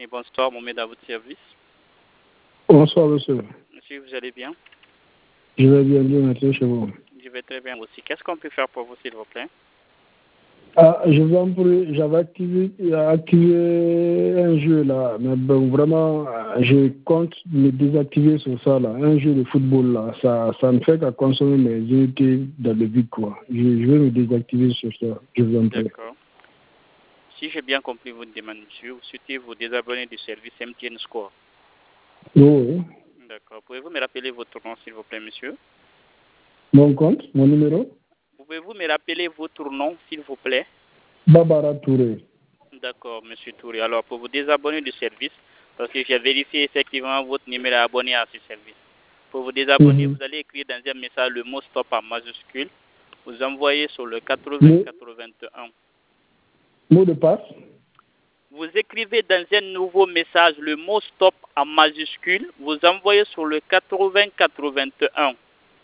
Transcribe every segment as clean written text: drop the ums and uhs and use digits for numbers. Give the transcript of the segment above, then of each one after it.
Et bonsoir, Mohamed, à votre service. Bonsoir, monsieur. Monsieur, vous allez bien? Je vais bien, merci chez vous. Je vais très bien aussi. Qu'est-ce qu'on peut faire pour vous, s'il vous plaît? Je vous en prie, j'avais activé un jeu là, mais bon, vraiment, je compte me désactiver sur ça là, un jeu de football là, ça ne fait qu'à consommer mes unités dans le vide quoi. Je vais me désactiver sur ça, je vous en prie. D'accord. Si j'ai bien compris votre demande, monsieur, vous souhaitez vous désabonner du service MTN Score. Oui. D'accord. Pouvez-vous me rappeler votre nom, s'il vous plaît, monsieur? Mon compte, mon numéro? Pouvez-vous me rappeler votre nom, s'il vous plaît? Babara Touré. D'accord, monsieur Touré. Alors, pour vous désabonner du service, parce que j'ai vérifié effectivement votre numéro abonné à ce service. Pour vous désabonner, vous allez écrire dans un message le mot stop en majuscule. Vous envoyez sur le 8081. Mot de passe? Vous écrivez dans un nouveau message le mot stop en majuscule. Vous envoyez sur le 8081.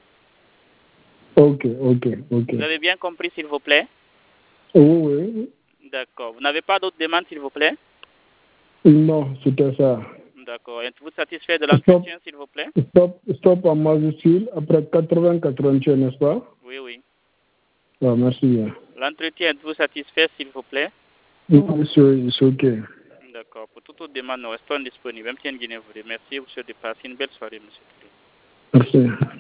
Ok. Vous avez bien compris, s'il vous plaît? Oui. D'accord. Vous n'avez pas d'autres demandes, s'il vous plaît? Non, c'était ça. D'accord. Êtes-vous satisfait de l'entretien, s'il vous plaît? Stop en majuscule, après 80-81, n'est-ce pas? Oui. Ah, merci bien. L'entretien, êtes-vous satisfait, s'il vous plaît? Oui, c'est ok. D'accord. Pour toute autre demande, nous restons disponibles. MTN Guinée vous remercie. Vous souhaite de passer une belle soirée, monsieur. Merci.